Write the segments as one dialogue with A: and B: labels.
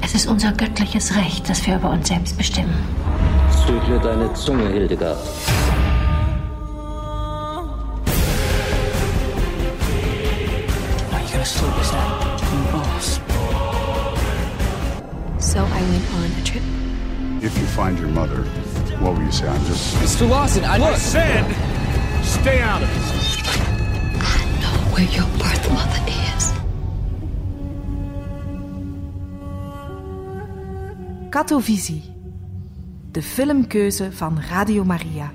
A: Es ist unser göttliches Recht, dass wir über uns selbst bestimmen.
B: Zügle deine Zunge, Hildegard.
C: Are you gonna sleep with that boss?
D: So I went on a trip.
E: If you find your mother, what will you say? I'm just...
C: Mr. Lawson, I said, stay out of it.
D: I know where your birth mother is.
F: Katovisie. De filmkeuze van Radio Maria.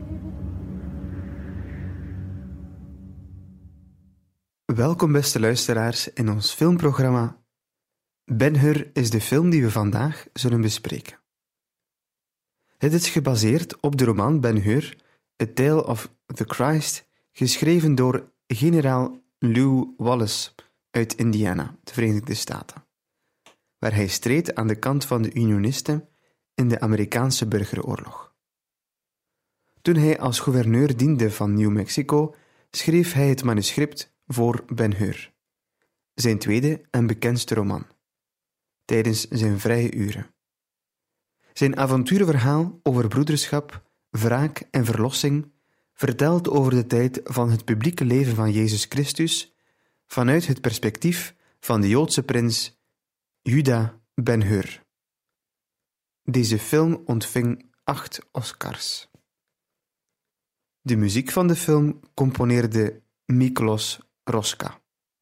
G: Welkom beste luisteraars in ons filmprogramma Ben-Hur is de film die we vandaag zullen bespreken. Het is gebaseerd op de roman Ben-Hur, A Tale of the Christ, geschreven door generaal Lew Wallace uit Indiana, de Verenigde Staten, waar hij streed aan de kant van de Unionisten in de Amerikaanse burgeroorlog. Toen hij als gouverneur diende van New Mexico, schreef hij het manuscript voor Ben-Hur, zijn tweede en bekendste roman, tijdens zijn vrije uren. Zijn avonturenverhaal over broederschap, wraak en verlossing vertelt over de tijd van het publieke leven van Jezus Christus vanuit het perspectief van de Joodse prins Juda Ben-Hur. Deze film ontving 8 Oscars. De muziek van de film componeerde Miklos Roska.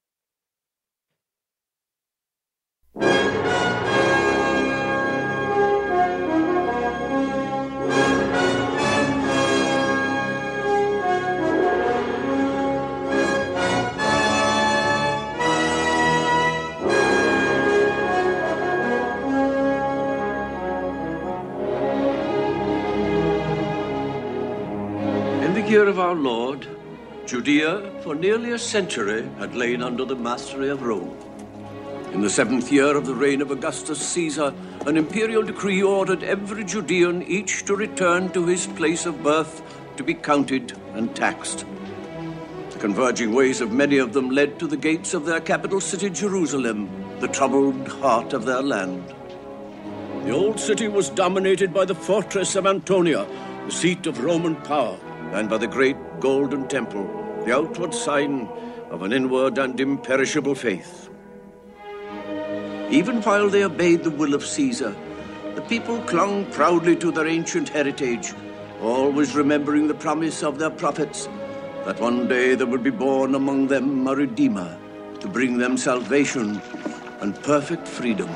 H: In the year of our Lord, Judea for nearly a century had lain under the mastery of Rome. In the 7th year of the reign of Augustus Caesar, an imperial decree ordered every Judean each to return to his place of birth to be counted and taxed. The converging ways of many of them led to the gates of their capital city, Jerusalem, the troubled heart of their land. The old city was dominated by the fortress of Antonia, the seat of Roman power, and by the great golden temple, the outward sign of an inward and imperishable faith. Even while they obeyed the will of Caesar, the people clung proudly to their ancient heritage, always remembering the promise of their prophets that one day there would be born among them a Redeemer to bring them salvation and perfect freedom.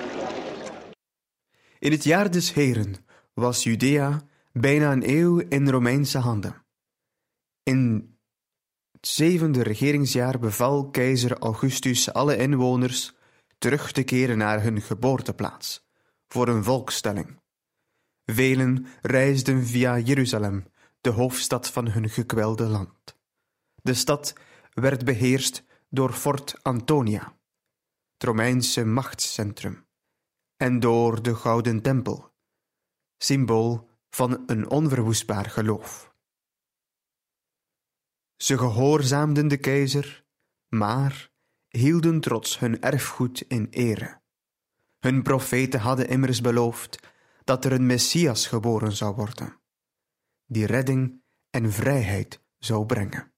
G: In het jaar des Heren was Judea bijna een eeuw in Romeinse handen. In het 7e regeringsjaar beval keizer Augustus alle inwoners terug te keren naar hun geboorteplaats, voor een volkstelling. Velen reisden via Jeruzalem, de hoofdstad van hun gekwelde land. De stad werd beheerst door Fort Antonia, het Romeinse machtscentrum, en door de Gouden Tempel, symbool van een onverwoestbaar geloof. Ze gehoorzaamden de keizer, maar hielden trots hun erfgoed in ere. Hun profeten hadden immers beloofd dat er een Messias geboren zou worden, die redding en vrijheid zou brengen.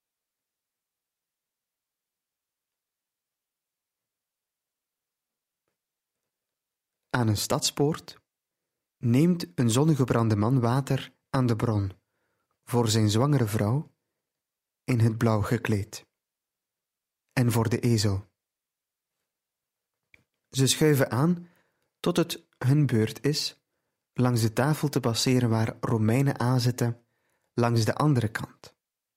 G: Aan een stadspoort neemt een zonnegebrande man water aan de bron voor zijn zwangere vrouw in het blauw gekleed en voor de ezel. Ze schuiven aan tot het hun beurt is langs de tafel te passeren waar Romeinen aanzitten langs de andere kant.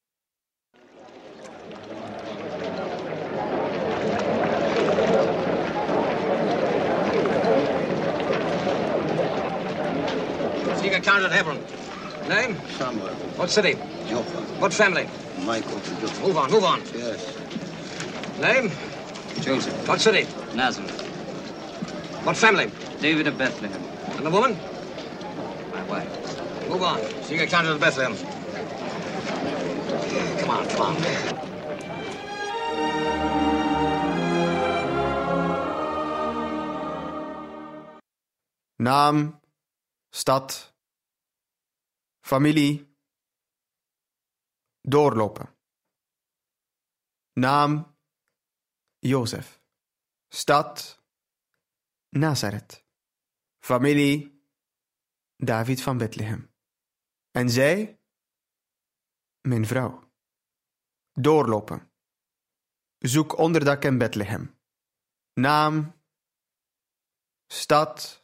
I: Sieger Count at Hebron. Name?
J: Samuel.
I: What city?
J: Joppa.
I: What family?
J: Michael to Joppa.
I: Move on.
J: Yes.
I: Name?
J: Joseph.
I: What city?
J: Nazareth.
I: What family?
J: David of Bethlehem.
I: And the woman?
J: My wife.
I: Move on. Sieger Count at Bethlehem. Come on.
G: Naam, stad, familie, doorlopen. Naam, Jozef. Stad, Nazareth. Familie, David van Bethlehem. En zij, mijn vrouw. Doorlopen. Zoek onderdak in Bethlehem. Naam, stad.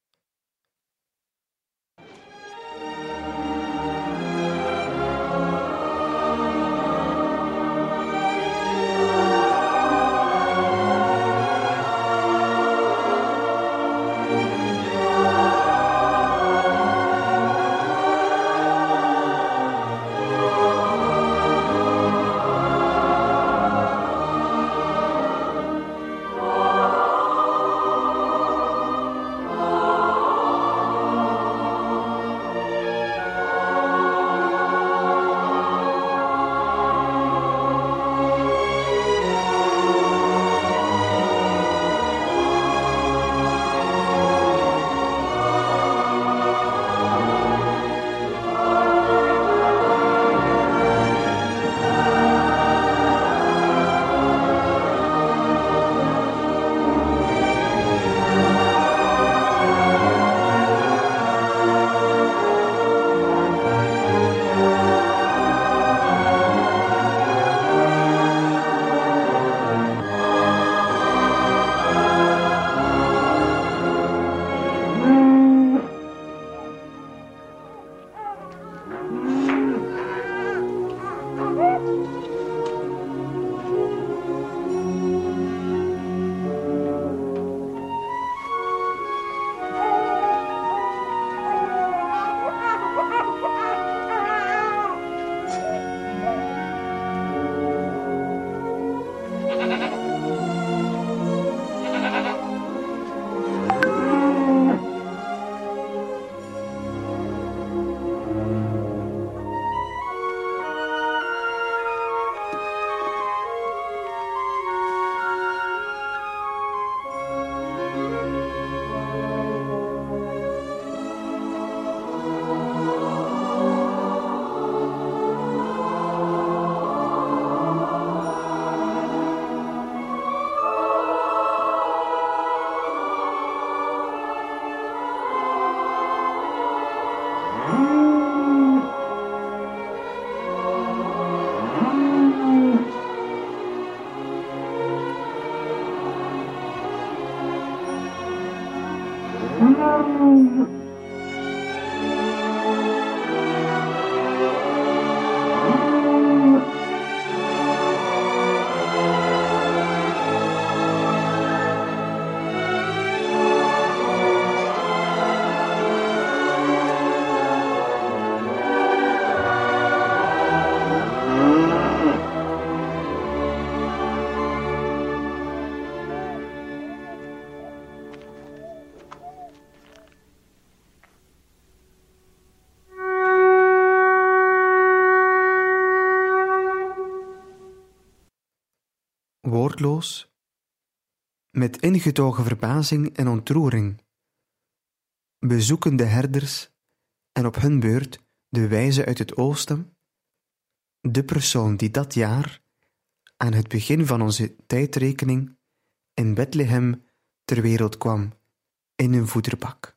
G: Woordloos, met ingetogen verbazing en ontroering, bezoeken de herders en op hun beurt de wijzen uit het oosten, de persoon die dat jaar, aan het begin van onze tijdrekening, in Bethlehem ter wereld kwam, in een voederbak.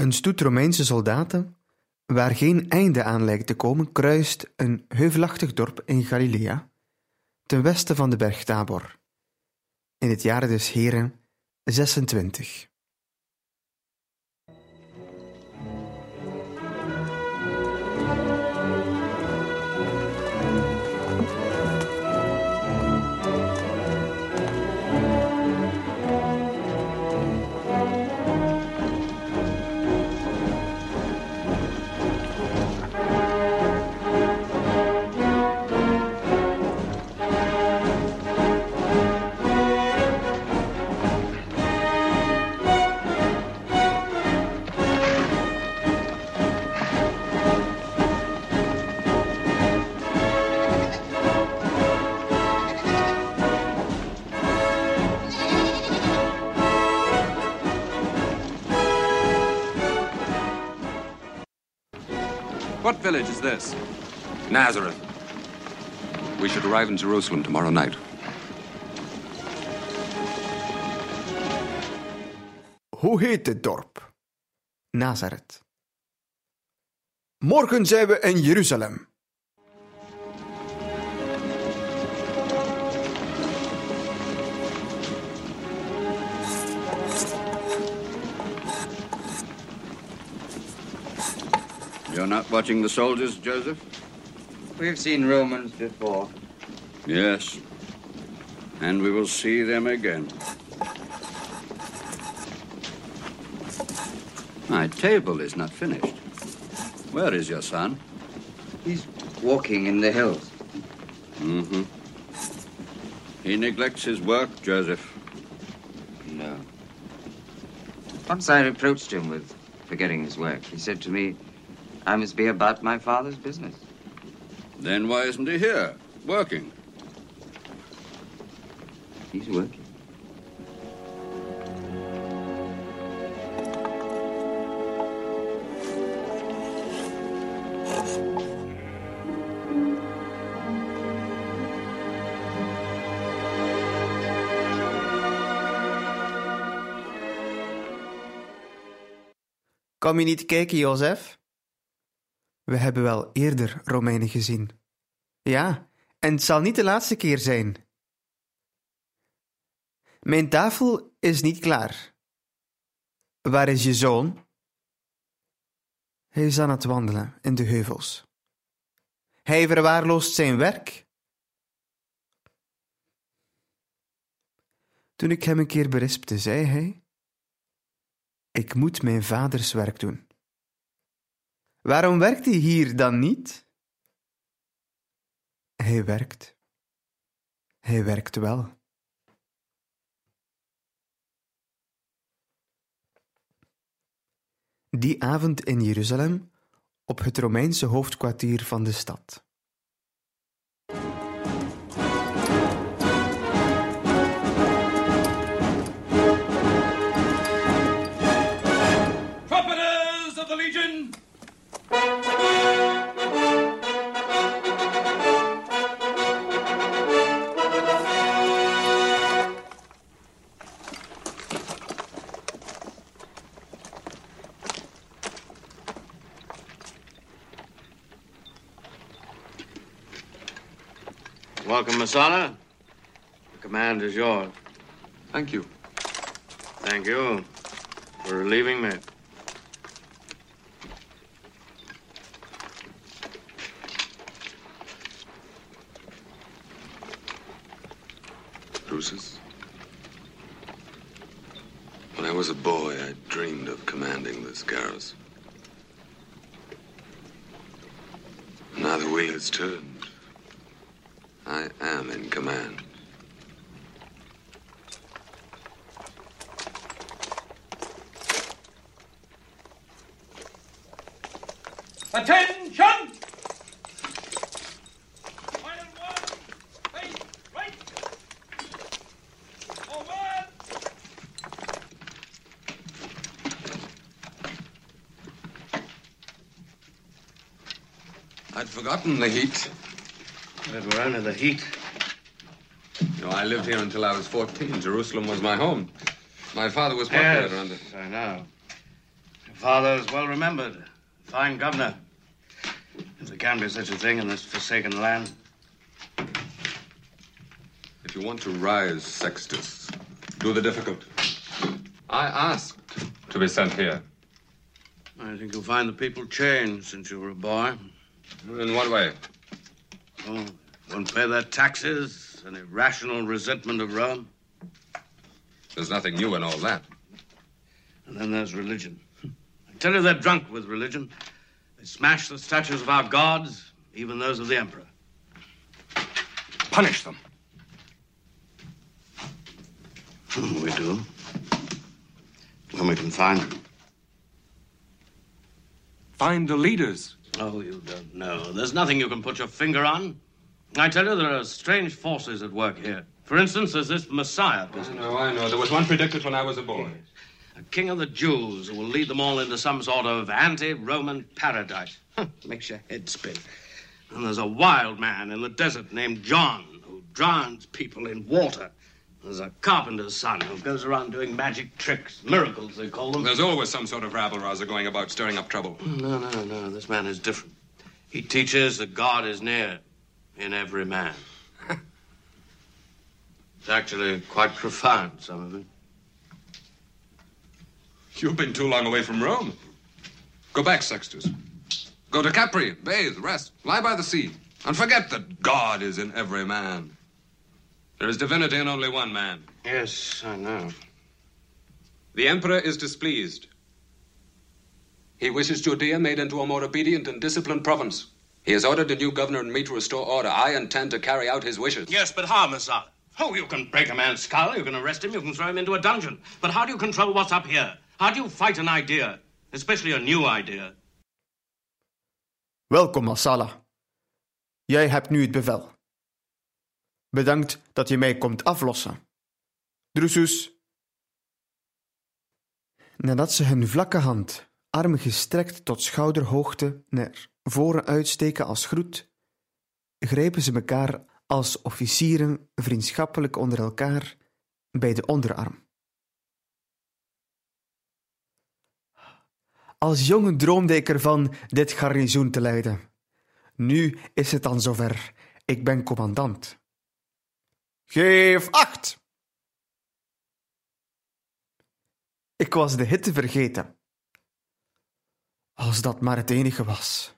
G: Een stoet Romeinse soldaten, waar geen einde aan lijkt te komen, kruist een heuvelachtig dorp in Galilea, ten westen van de berg Tabor, in het jaar des Heren 26.
K: What village is this? Nazareth. We should arrive in Jerusalem tomorrow night.
G: Hoe heet het dorp? Nazareth. Morgen zijn we in Jeruzalem.
L: You're not watching the soldiers, Joseph?
J: We've seen Romans before.
L: Yes. And we will see them again. My table is not finished. Where is your son?
J: He's walking in the hills.
L: Mm-hmm. He neglects his work, Joseph.
J: No. Once I reproached him with forgetting his work. He said to me, I must be about my father's business.
L: Then why isn't he here, working?
J: He's working.
G: Kom je niet kijken, Jozef? We hebben wel eerder Romeinen gezien. Ja, en het zal niet de laatste keer zijn. Mijn tafel is niet klaar. Waar is je zoon? Hij is aan het wandelen in de heuvels. Hij verwaarloost zijn werk. Toen ik hem een keer berispte, zei hij: ik moet mijn vaders werk doen. Waarom werkt hij hier dan niet? Hij werkt. Hij werkt wel. Die avond in Jeruzalem, op het Romeinse hoofdkwartier van de stad.
M: Trumpeters of the Legion!
I: Welcome, Masala. The command is yours.
K: Thank you.
I: Thank you for relieving me.
K: Drusus? When I was a boy, I dreamed of commanding this garrison. Now the wheel has turned. I am in command.
M: Attention!
K: I'd forgotten the heat.
I: But we're under the heat.
K: No, I lived here until I was 14. Jerusalem was my home. My father was procurator under...
I: I know. Father is well remembered. Fine governor. If there can be such a thing in this forsaken land.
K: If you want to rise, Sextus, do the difficult. I asked to be sent here.
I: I think you'll find the people changed since you were a boy.
K: In what way?
I: Oh, won't pay their taxes, an irrational resentment of Rome.
K: There's nothing new in all that.
I: And then there's religion. I tell you, they're drunk with religion. They smash the statues of our gods, even those of the emperor.
K: Punish them.
I: We do. When we can find them.
K: Find the leaders.
I: Oh, you don't know. There's nothing you can put your finger on. I tell you, there are strange forces at work here. For instance, there's this Messiah business.
K: I know. There was one predicted when I was a boy.
I: A king of the Jews who will lead them all into some sort of anti-Roman paradise. Makes your head spin. And there's a wild man in the desert named John who drowns people in water. There's a carpenter's son who goes around doing magic tricks, miracles they call them.
K: There's always some sort of rabble-rouser going about stirring up trouble.
I: No. This man is different. He teaches that God is near in every man. It's actually quite profound, some of it.
K: You've been too long away from Rome. Go back, Sextus. Go to Capri, bathe, rest, lie by the sea, and forget that God is in every man. There is divinity in only one man.
I: Yes, I know.
N: The emperor is displeased. He wishes Judea made into a more obedient and disciplined province. He has ordered a new governor and me to restore order. I intend to carry out his wishes.
I: Yes, but how, Messiah? Oh, you can break a man's skull, you can arrest him, you can throw him into a dungeon. But how do you control what's up here? How do you fight an idea? Especially a new idea.
G: Welkom, Massala. Jij hebt nu het bevel. Bedankt dat je mij komt aflossen. Drusus. Nadat ze hun vlakke hand, arm gestrekt tot schouderhoogte, naar voren uitsteken als groet, grijpen ze elkaar als officieren vriendschappelijk onder elkaar bij de onderarm. Als jongen droomde ik ervan dit garnizoen te leiden. Nu is het dan zover. Ik ben commandant. Geef acht! Ik was de hitte vergeten. Als dat maar het enige was.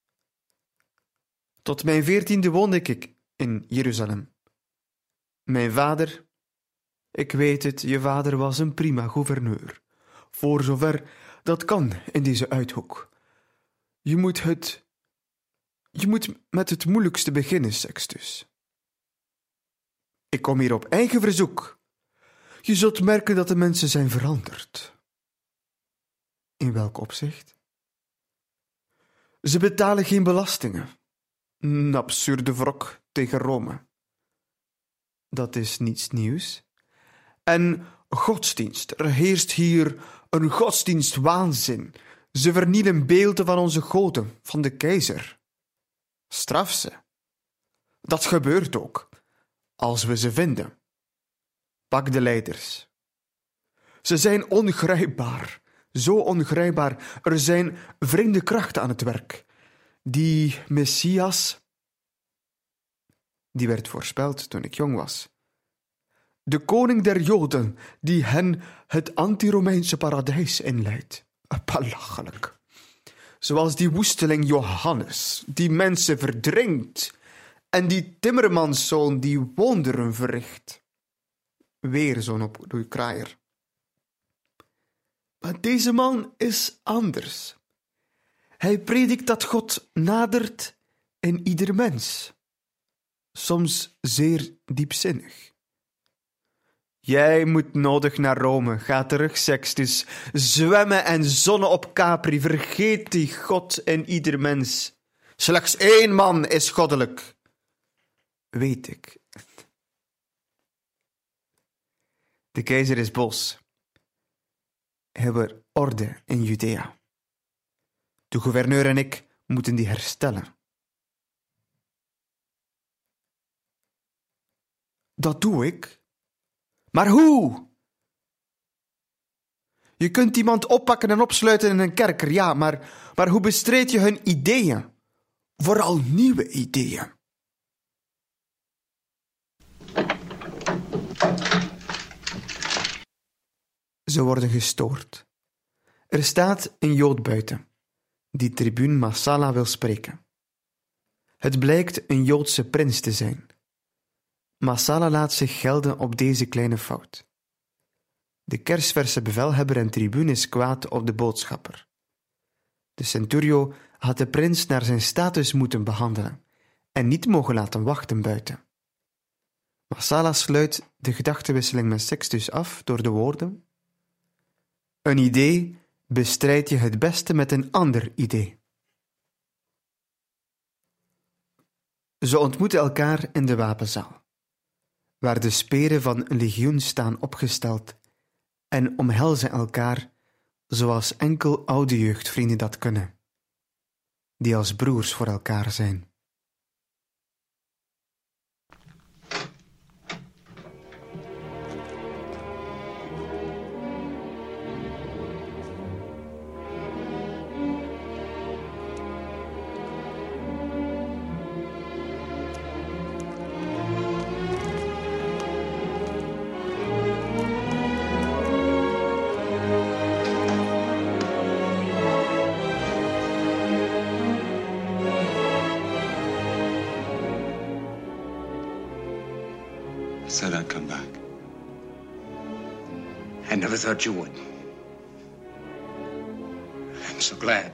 G: Tot mijn 14e woonde ik in Jeruzalem. Mijn vader, ik weet het, je vader was een prima gouverneur. Voor zover dat kan in deze uithoek. Je moet met het moeilijkste beginnen, Sextus. Ik kom hier op eigen verzoek. Je zult merken dat de mensen zijn veranderd. In welk opzicht? Ze betalen geen belastingen. Een absurde wrok tegen Rome. Dat is niets nieuws. En godsdienst. Er heerst hier een godsdienstwaanzin. Ze vernielen beelden van onze goden, van de keizer. Straf ze. Dat gebeurt ook, als we ze vinden. Pak de leiders. Ze zijn ongrijpbaar, zo ongrijpbaar. Er zijn vreemde krachten aan het werk. Die Messias, die werd voorspeld toen ik jong was. De koning der Joden, die hen het anti-Romeinse paradijs inleidt. Belachelijk. Zoals die woesteling Johannes, die mensen verdringt. En die timmermanszoon die wonderen verricht. Weer zo'n opgroeikraaier. Maar deze man is anders. Hij predikt dat God nadert in ieder mens. Soms zeer diepzinnig. Jij moet nodig naar Rome. Ga terug, Sextus. Zwemmen en zonnen op Capri. Vergeet die God in ieder mens. Slechts één man is goddelijk. Weet ik. De keizer is boos. Hij wil orde in Judea. De gouverneur en ik moeten die herstellen. Dat doe ik. Maar hoe? Je kunt iemand oppakken en opsluiten in een kerker, ja, maar hoe bestrijd je hun ideeën? Vooral nieuwe ideeën. Ze worden gestoord. Er staat een Jood buiten, die tribune Massala wil spreken. Het blijkt een Joodse prins te zijn. Massala laat zich gelden op deze kleine fout. De kersverse bevelhebber en tribune is kwaad op de boodschapper. De centurio had de prins naar zijn status moeten behandelen en niet mogen laten wachten buiten. Massala sluit de gedachtenwisseling met Sextus af door de woorden: een idee bestrijd je het beste met een ander idee. Ze ontmoeten elkaar in de wapenzaal, waar de speren van een legioen staan opgesteld, en omhelzen elkaar zoals enkel oude jeugdvrienden dat kunnen, die als broers voor elkaar zijn.
O: I said I'd come back.
I: I never thought you would. I'm so glad.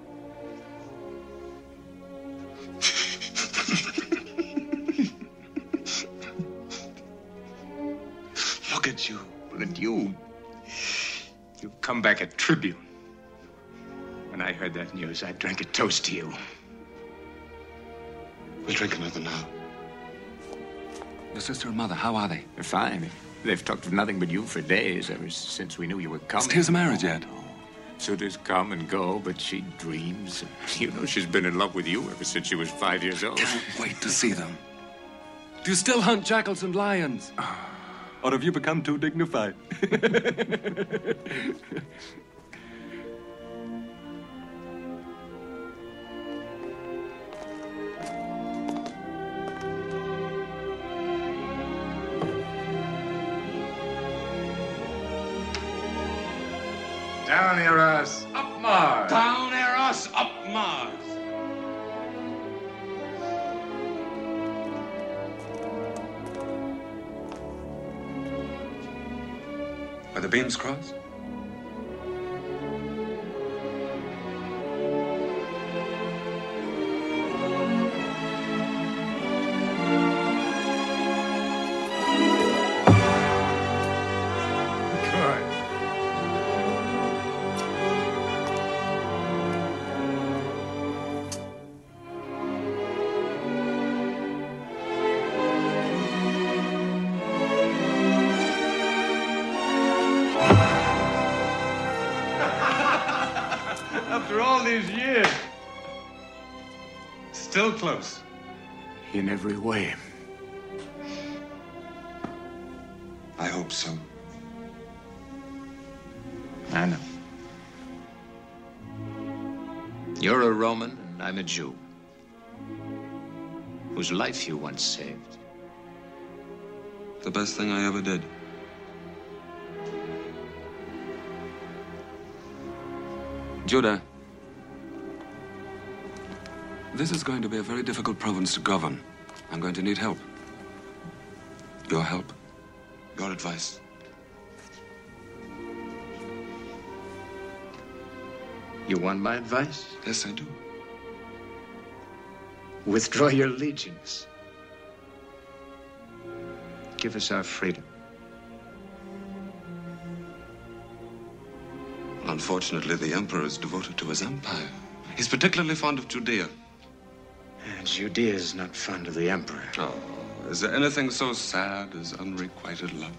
O: Look at you.
I: And you've come back a tribune. When I heard that news, I drank a toast to you.
O: We'll drink another now. Your sister and mother, how are they?
I: They're fine. They've talked of nothing but you for days, ever since we knew you were coming.
O: Is Tears married yet?
I: Suitors come and go, but she dreams. You know, she's been in love with you ever since she was 5 years old.
O: Can't wait to see them. Do you still hunt jackals and lions? Or have you become too dignified?
I: Down, Eros, up Mars.
N: Down, Eros, up Mars.
O: Are the beams crossed?
I: After all these years. Still close. In every way.
O: I hope so.
I: I know. You're a Roman, and I'm a Jew. Whose life you once saved.
O: The best thing I ever did. Judah, this is going to be a very difficult province to govern. I'm going to need help. Your help. Your advice.
I: You want my advice?
O: Yes, I do.
I: Withdraw your legions. Give us our freedom.
O: Unfortunately, the Emperor is devoted to his empire. He's particularly fond of Judea.
I: And Judea is not fond of the Emperor.
O: Oh, is there anything so sad as unrequited love?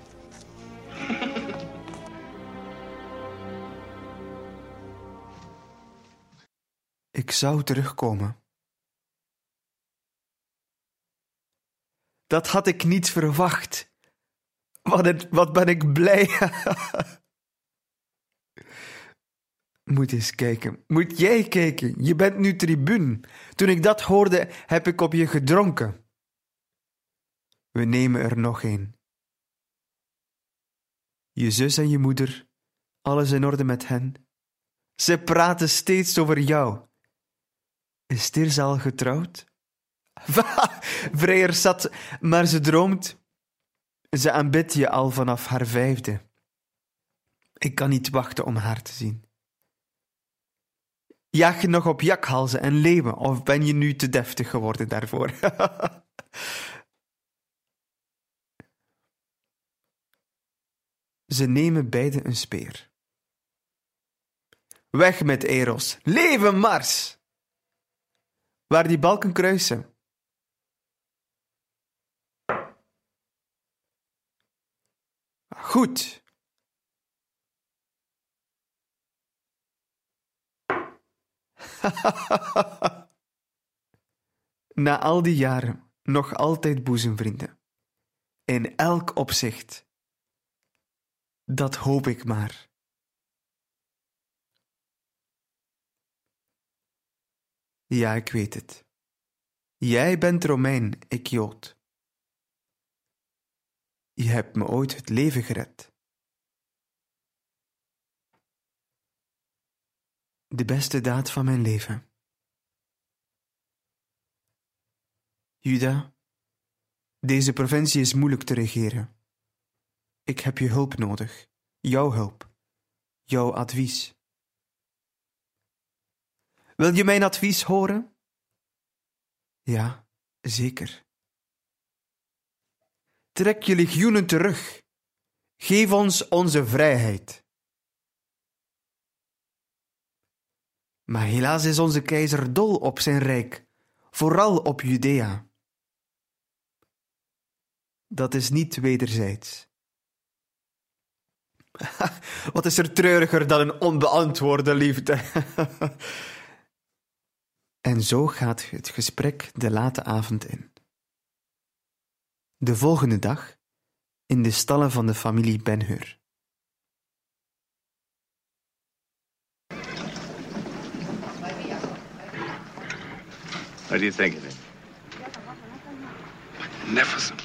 G: Ik zou terugkomen. Dat had ik niet verwacht. Wat ben ik blij. Moet eens kijken. Moet jij kijken? Je bent nu tribune. Toen ik dat hoorde, heb ik op je gedronken. We nemen er nog een. Je zus en je moeder, alles in orde met hen? Ze praten steeds over jou. Is Tirza al getrouwd? Vrijer zat, maar ze droomt. Ze aanbidt je al vanaf haar 5e. Ik kan niet wachten om haar te zien. Jaag je nog op jakhalzen en leeuwen, of ben je nu te deftig geworden daarvoor? Ze nemen beide een speer. Weg met Eros, leven Mars! Waar die balken kruisen. Goed. Na al die jaren nog altijd boezemvrienden. In elk opzicht. Dat hoop ik maar. Ja, ik weet het. Jij bent Romein, ik Jood. Je hebt me ooit het leven gered. De beste daad van mijn leven. Juda, deze provincie is moeilijk te regeren. Ik heb je hulp nodig. Jouw hulp. Jouw advies. Wil je mijn advies horen? Ja, zeker. Trek je legioenen terug. Geef ons onze vrijheid. Maar helaas is onze keizer dol op zijn rijk, vooral op Judea. Dat is niet wederzijds. Wat is er treuriger dan een onbeantwoorde liefde? En zo gaat het gesprek de late avond in. De volgende dag in de stallen van de familie Ben-Hur.
P: What do you think of it?
O: Magnificent.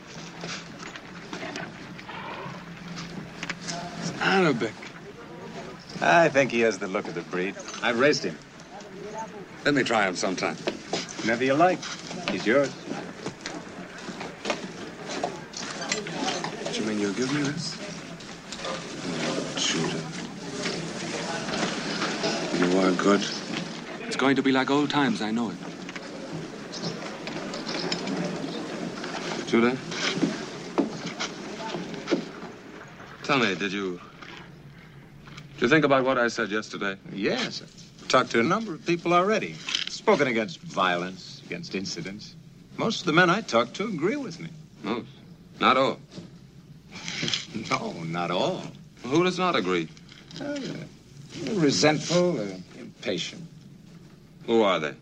O: It's Arabic.
P: I think he has the look of the breed. I've raced him.
O: Let me try him sometime.
P: Whenever you like. He's yours.
O: You mean you'll give me this? Judah. You are good. It's going to be like old times, I know it. Judah? Tell me, did you think about what I said yesterday?
P: Yes. I've talked to a number of people already. Spoken against violence, against incidents. Most of the men I talked to agree with me.
O: Most? Not all?
P: No, not all.
O: Who does not agree?
P: Resentful, impatient.
O: Who are they?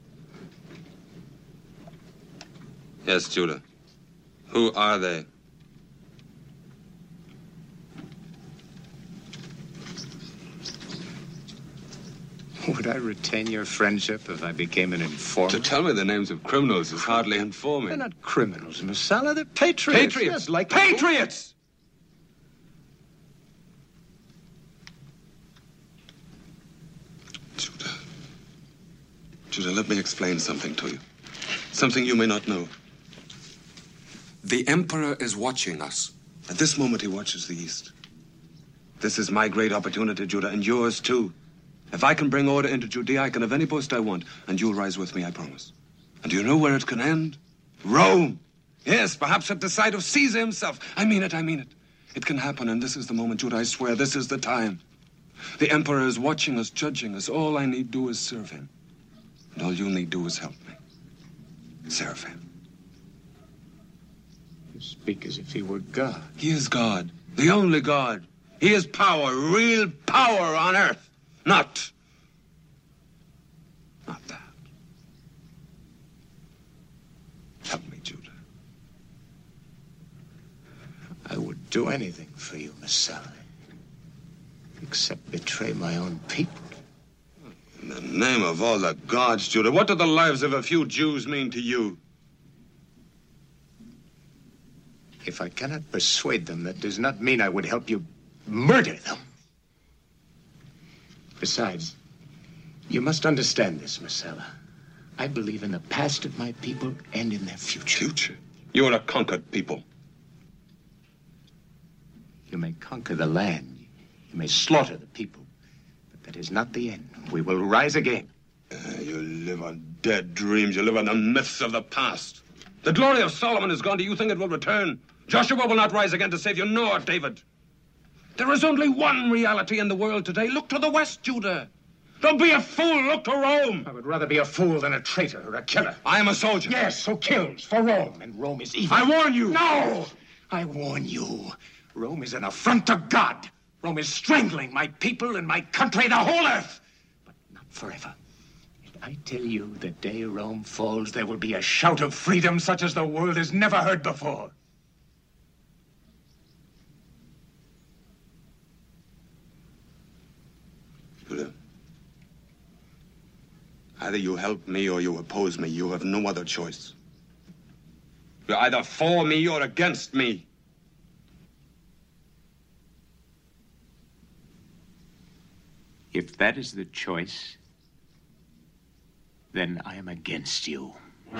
O: Yes, Judah. Who are they?
P: Would I retain your friendship if I became an informer?
O: To tell me the names of criminals is hardly informing.
P: They're not criminals, Messala. They're patriots.
O: Patriots?
P: Yes, like
O: patriots! Judah, let me explain something to you. Something you may not know. The Emperor is watching us. At this moment, he watches the East. This is my great opportunity, Judah, and yours, too. If I can bring order into Judea, I can have any post I want, and you'll rise with me, I promise. And do you know where it can end? Rome! Yes, perhaps at the side of Caesar himself. I mean it, I mean it. It can happen, and this is the moment, Judah, I swear, this is the time. The Emperor is watching us, judging us. All I need do is serve him. And all you need do is help me. Serve him.
P: You speak as if he were God.
O: He is God, the only God. He is power, real power on earth. Not that. Help me, Judah.
P: I would do anything for you, Miss Sally. except betray my own people.
O: In the name of all the gods, Judah, what do the lives of a few Jews mean to you?
P: If I cannot persuade them, that does not mean I would help you murder them. Besides, you must understand this, Marcella. I believe in the past of my people and in their future.
O: Future? You are a conquered people.
P: You may conquer the land. You may slaughter the people. But that is not the end. We will rise again.
O: You live on dead dreams. You live on the myths of the past. The glory of Solomon is gone. Do you think it will return? Joshua will not rise again to save you, nor David. There is only one reality in the world today. Look to the west, Judah. Don't be a fool. Look to Rome.
P: I would rather be a fool than a traitor or a killer.
O: I am a soldier.
P: Yes, who kills for Rome. And Rome is evil.
O: I warn you.
P: No! I warn you. Rome is an affront to God. Rome is strangling my people and my country, the whole earth. But not forever. And I tell you, the day Rome falls, there will be a shout of freedom such as the world has never heard before.
O: Judah, either you help me or you oppose me. You have no other choice. You're either for me or against me.
P: If that is the choice, then I am against you.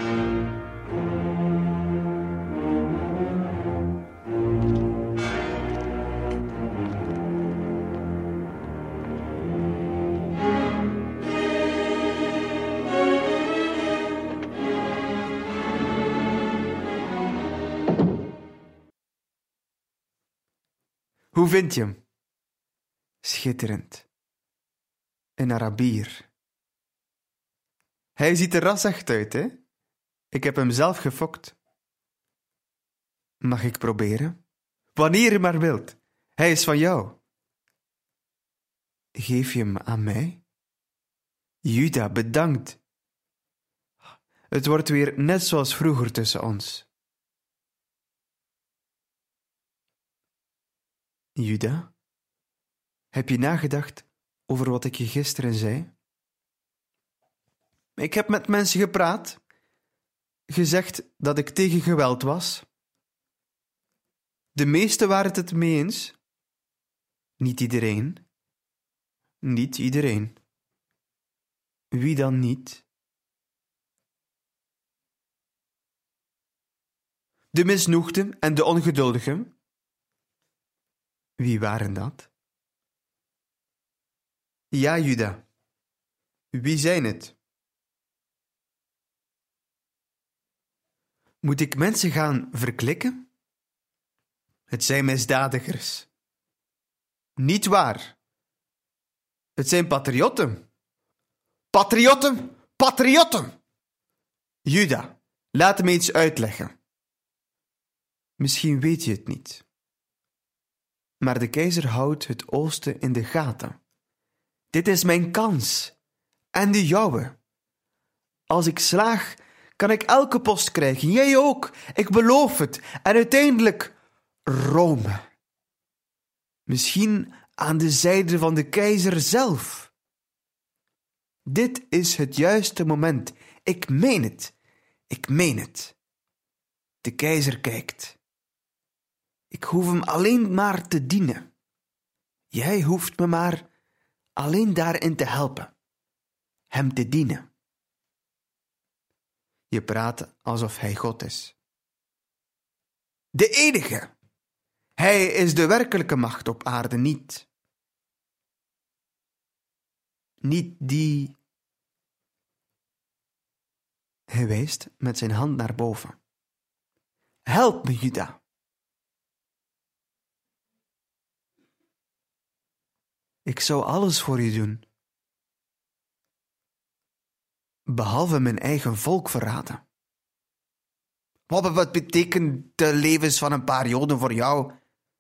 G: Hoe vind je hem? Schitterend. Een Arabier. Hij ziet er rasecht uit, hè? Ik heb hem zelf gefokt. Mag ik proberen? Wanneer je maar wilt. Hij is van jou. Geef je hem aan mij? Juda, bedankt. Het wordt weer net zoals vroeger tussen ons. Juda, heb je nagedacht over wat ik je gisteren zei? Ik heb met mensen gepraat, gezegd dat ik tegen geweld was. De meesten waren het mee eens. Niet iedereen. Niet iedereen. Wie dan niet? De misnoegden en de ongeduldigen. Wie waren dat? Ja, Juda. Wie zijn het? Moet ik mensen gaan verklikken? Het zijn misdadigers. Niet waar. Het zijn patriotten. Patriotten! Patriotten! Juda, laat me iets uitleggen. Misschien weet je het niet. Maar de keizer houdt het oosten in de gaten. Dit is mijn kans. En de jouwe. Als ik slaag, kan ik elke post krijgen. Jij ook. Ik beloof het. En uiteindelijk Rome. Misschien aan de zijde van de keizer zelf. Dit is het juiste moment. Ik meen het. Ik meen het. De keizer kijkt. Ik hoef hem alleen maar te dienen. Jij hoeft me maar alleen daarin te helpen. Hem te dienen. Je praat alsof hij God is. De enige. Hij is de werkelijke macht op aarde niet. Niet die... Hij wijst met zijn hand naar boven. Help me, Juda. Ik zou alles voor je doen. Behalve mijn eigen volk verraden. Wat betekent de levens van een paar Joden voor jou?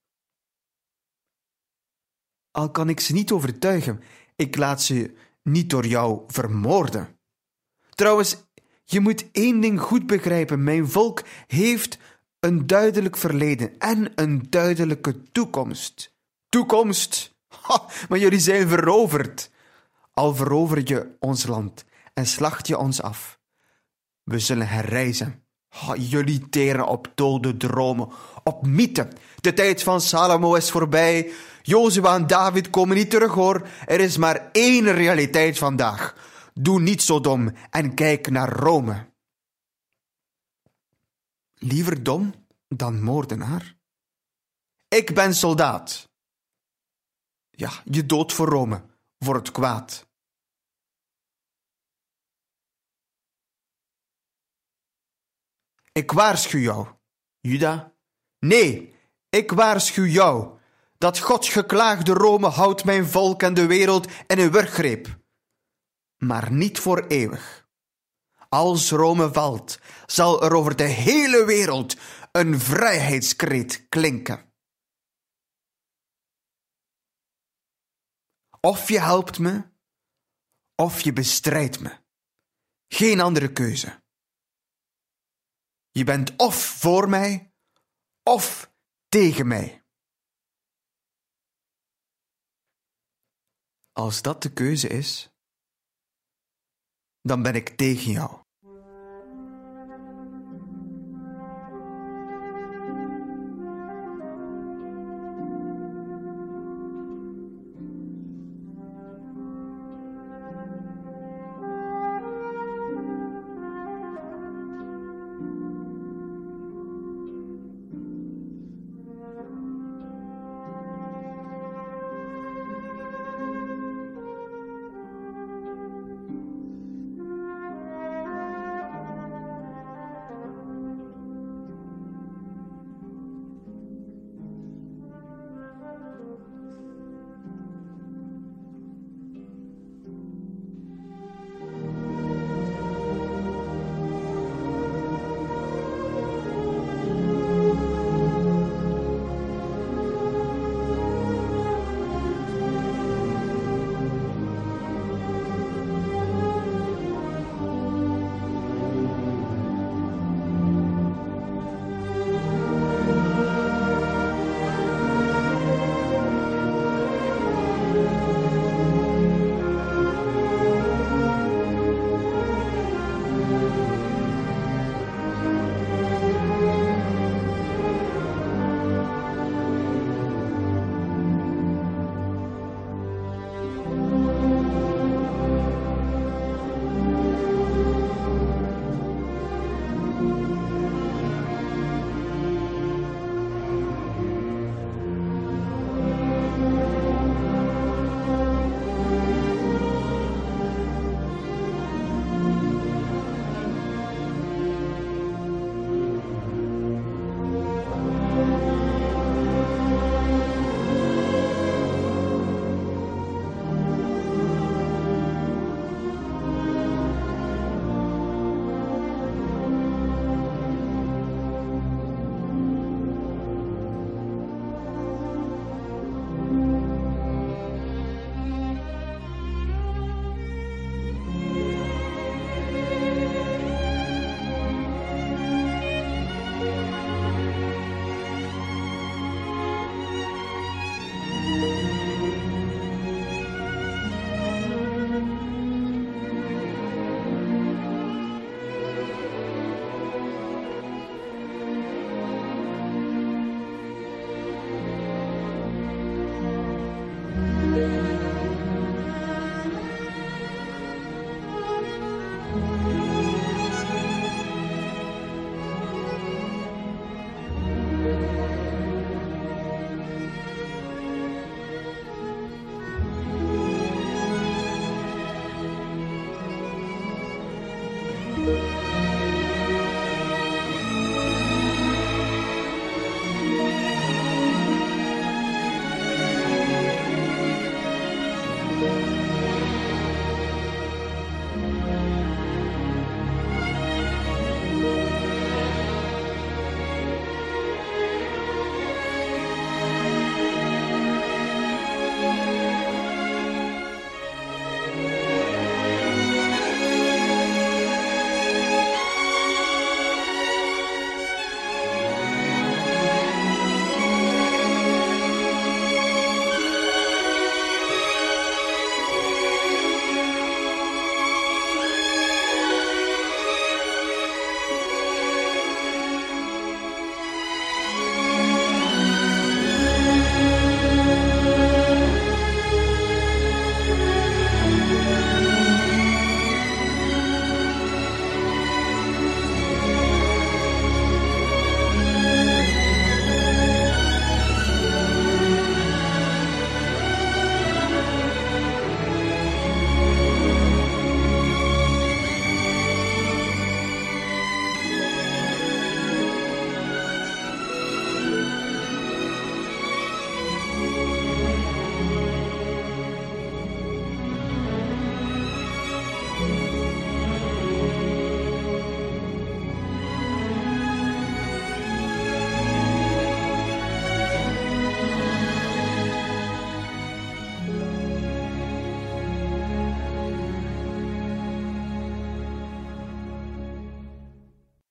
G: Al kan ik ze niet overtuigen, ik laat ze niet door jou vermoorden. Trouwens, je moet één ding goed begrijpen. Mijn volk heeft een duidelijk verleden en een duidelijke toekomst. Toekomst? Maar jullie zijn veroverd. Al verover je ons land en slacht je ons af. We zullen herrijzen. Jullie teren op dode dromen, op mythen. De tijd van Salomo is voorbij. Jozua en David komen niet terug, hoor. Er is maar één realiteit vandaag. Doe niet zo dom en kijk naar Rome. Liever dom dan moordenaar? Ik ben soldaat. Ja, je dood voor Rome, voor het kwaad. Ik waarschuw jou, Juda. Nee, ik waarschuw jou. Dat godsgeklaagde Rome houdt mijn volk en de wereld in een wurggreep. Maar niet voor eeuwig. Als Rome valt, zal er over de hele wereld een vrijheidskreet klinken. Of je helpt me, of je bestrijdt me. Geen andere keuze. Je bent of voor mij, of tegen mij. Als dat de keuze is, dan ben ik tegen jou.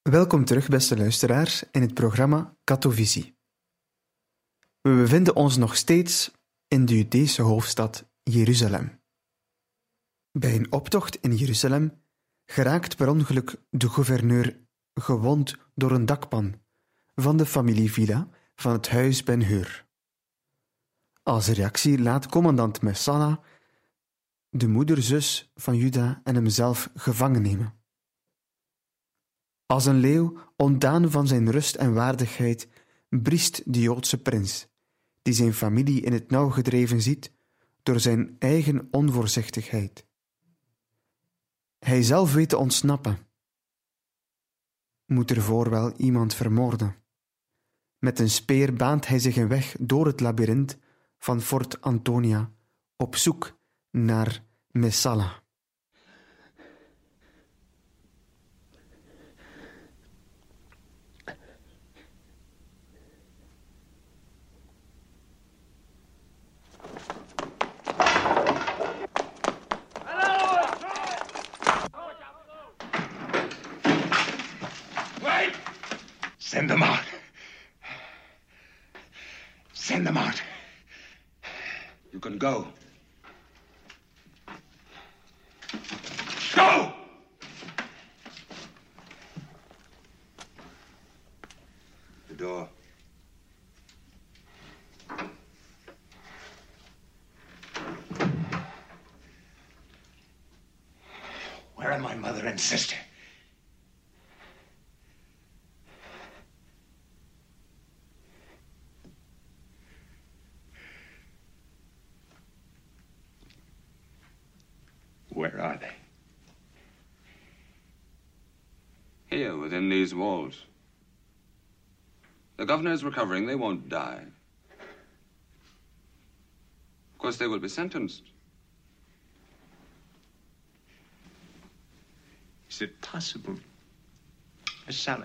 G: Welkom terug, beste luisteraars, in het programma Katowice. We bevinden ons nog steeds in de Judese hoofdstad Jeruzalem. Bij een optocht in Jeruzalem geraakt per ongeluk de gouverneur gewond door een dakpan van de familievilla van het huis Ben-Hur. Als reactie laat commandant Messala de moederzus van Juda en hemzelf gevangen nemen. Als een leeuw, ontdaan van zijn rust en waardigheid, briest de Joodse prins, die zijn familie in het nauw gedreven ziet door zijn eigen onvoorzichtigheid. Hij zelf weet te ontsnappen. Moet ervoor wel iemand vermoorden. Met een speer baant hij zich een weg door het labyrint van Fort Antonia op zoek naar Messala.
P: Send them out. Send them out.
O: You can go.
P: Go!
O: The door.
P: Where are my mother and sister? Where are they?
K: Here, within these walls. The governor is recovering. They won't die. Of course, they will be sentenced.
P: Is it possible, Messala?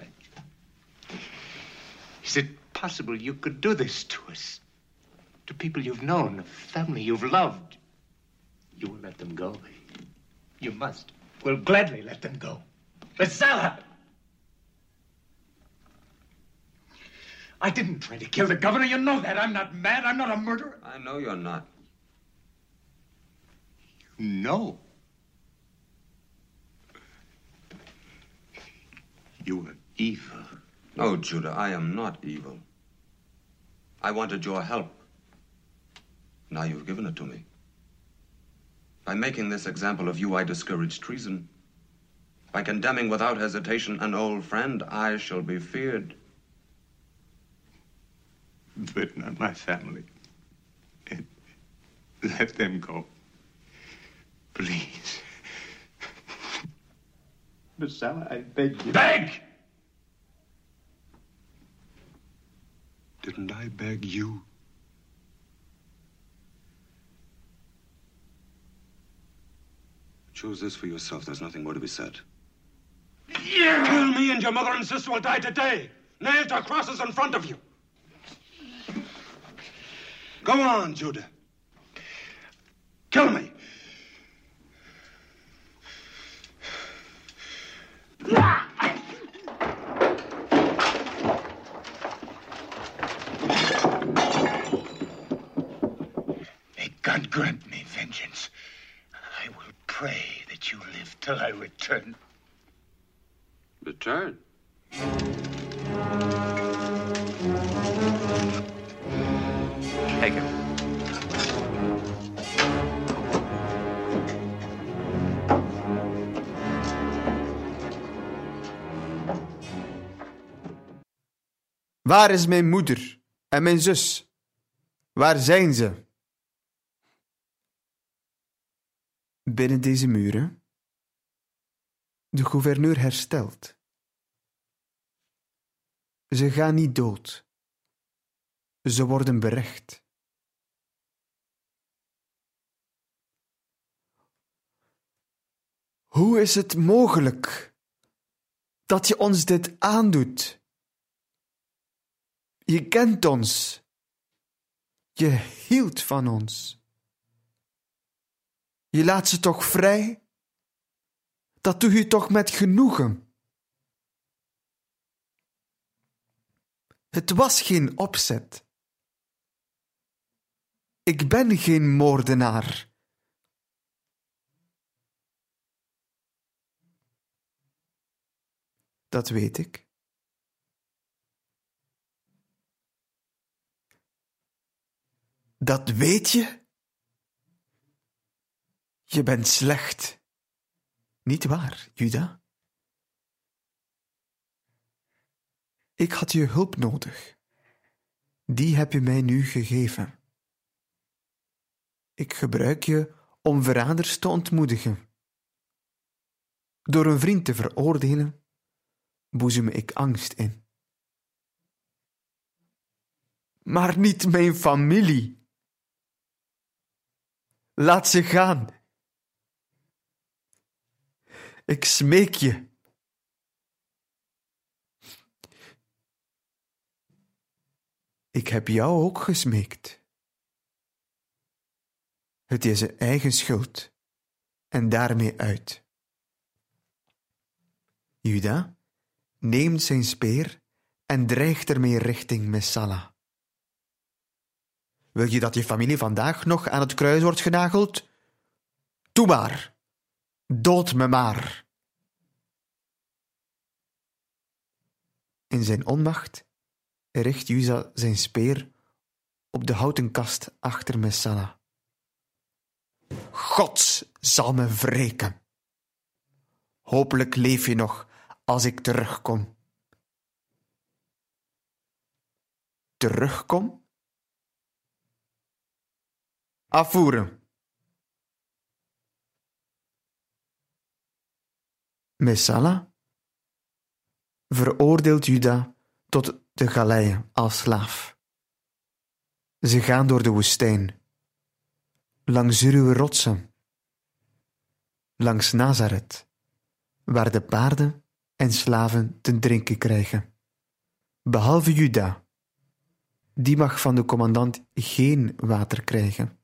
P: Is it possible you could do this to us? To people you've known, a family you've loved? You will let them go. You must. We'll gladly let them go. Messala! I didn't try to kill the governor. You know that. I'm not mad. I'm not a murderer.
K: I know you're not.
P: You know. You were evil.
K: No, Judah, I am not evil. I wanted your help. Now you've given it to me. By making this example of you, I discourage treason. By condemning without hesitation an old friend, I shall be feared.
P: But not my family. Let them go. Please. Messala, I beg you. Beg!
O: Didn't I beg you? Choose this for yourself. There's nothing more to be said.
P: Yeah.
O: Kill me and your mother and sister will die today. Nailed to crosses in front of you. Go on, Judah. Kill me.
P: May God grant me vengeance. I will pray that you live till I return.
K: Return?
C: Take him.
G: Waar is mijn moeder en mijn zus? Waar zijn ze? Binnen deze muren. De gouverneur herstelt. Ze gaan niet dood. Ze worden berecht. Hoe is het mogelijk dat je ons dit aandoet? Je kent ons. Je hield van ons. Je laat ze toch vrij? Dat doe je toch met genoegen? Het was geen opzet. Ik ben geen moordenaar. Dat weet ik. Dat weet je? Je bent slecht. Niet waar, Juda? Ik had je hulp nodig. Die heb je mij nu gegeven. Ik gebruik je om verraders te ontmoedigen. Door een vriend te veroordelen, boezem ik angst in. Maar niet mijn familie. Laat ze gaan. Ik smeek je. Ik heb jou ook gesmeekt. Het is zijn eigen schuld en daarmee uit. Juda neemt zijn speer en dreigt ermee richting Messala. Wil je dat je familie vandaag nog aan het kruis wordt genageld? Doe maar. Dood me maar. In zijn onmacht richt Juda zijn speer op de houten kast achter Messala. God zal me wreken. Hopelijk leef je nog als ik terugkom. Terugkom? Afvoeren. Messala veroordeelt Juda tot de galeien als slaaf. Ze gaan door de woestijn, langs ruwe rotsen, langs Nazareth, waar de paarden en slaven te drinken krijgen. Behalve Juda, die mag van de commandant geen water krijgen.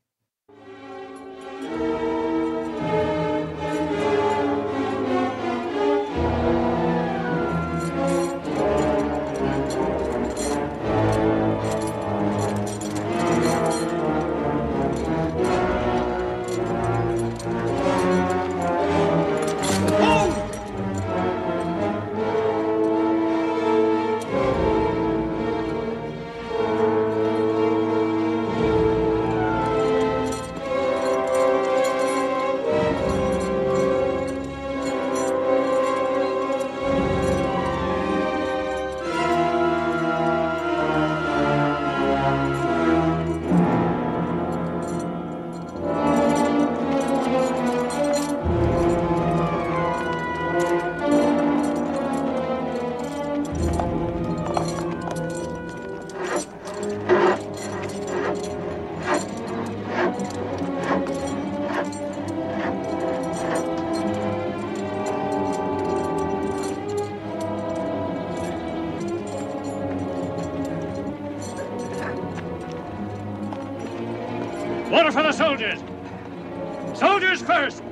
M: Water for the soldiers! Soldiers first!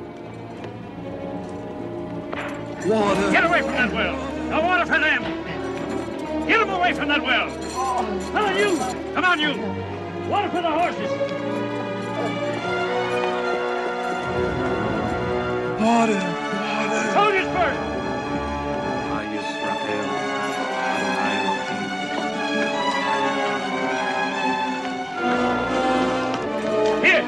H: Water!
M: Get away from that well! No water for them! Get them away from that well! Come on, you! Come on, you! Water for the horses!
H: Water! Water!
M: Soldiers first! Here!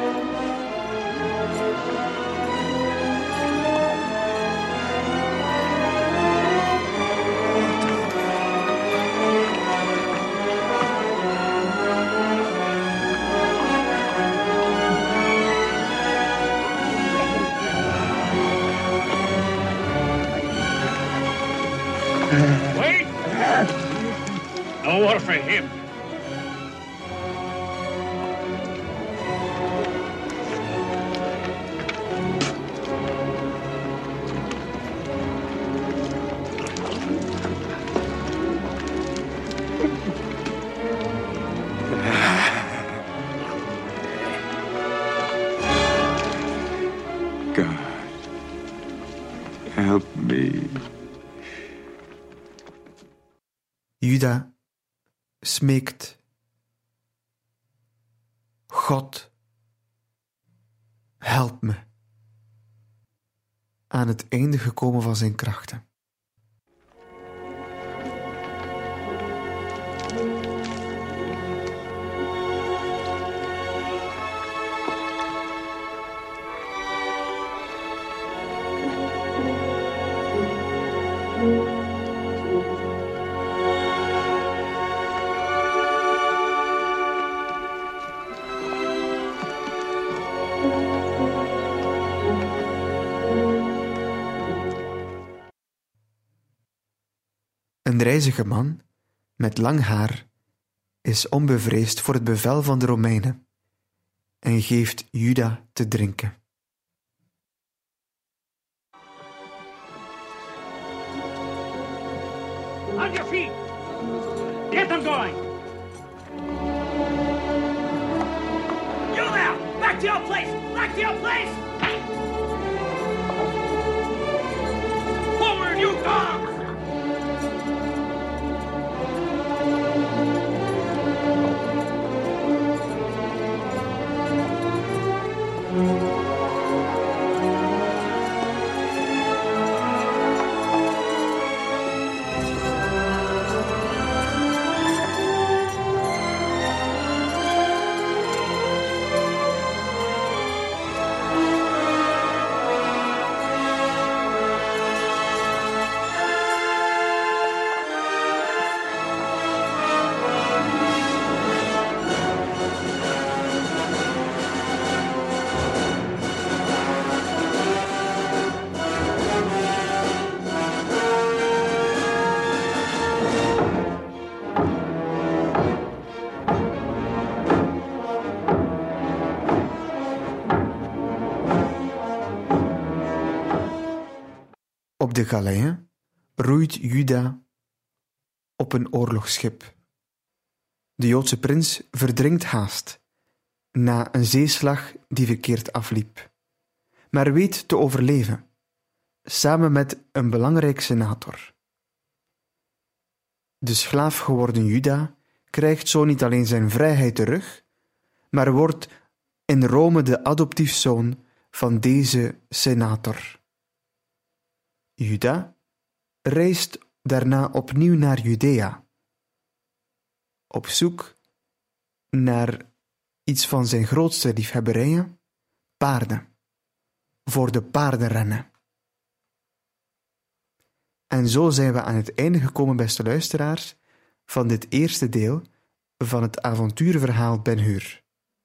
M: Wait! No water for him.
E: God, help me.
G: Juda smeekt: God, help me. Aan het einde gekomen van zijn krachten. Een rijzige man met lang haar is onbevreesd voor het bevel van de Romeinen en geeft Juda te drinken.
M: On your feet! Get them going! You there! Back to your place! Back to your place! Forward, you dogs!
G: Op de galeien roeit Juda op een oorlogsschip. De Joodse prins verdrinkt haast na een zeeslag die verkeerd afliep, maar weet te overleven, samen met een belangrijk senator. De slaaf geworden Juda krijgt zo niet alleen zijn vrijheid terug, maar wordt in Rome de adoptiefzoon van deze senator. Juda reist daarna opnieuw naar Judea, op zoek naar iets van zijn grootste liefhebberijen, paarden, voor de paardenrennen. En zo zijn we aan het einde gekomen, beste luisteraars, van dit eerste deel van het avonturenverhaal Ben-Hur.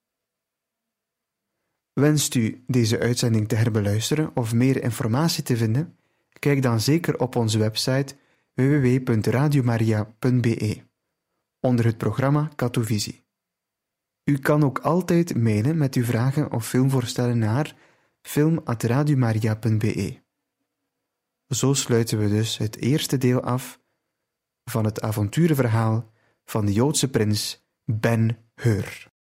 G: Wenst u deze uitzending te herbeluisteren of meer informatie te vinden? Kijk dan zeker op onze website www.radiomaria.be onder het programma Katovisie. U kan ook altijd mailen met uw vragen of filmvoorstellen naar film@radiomaria.be. Zo sluiten we dus het eerste deel af van het avonturenverhaal van de Joodse prins Ben-Hur.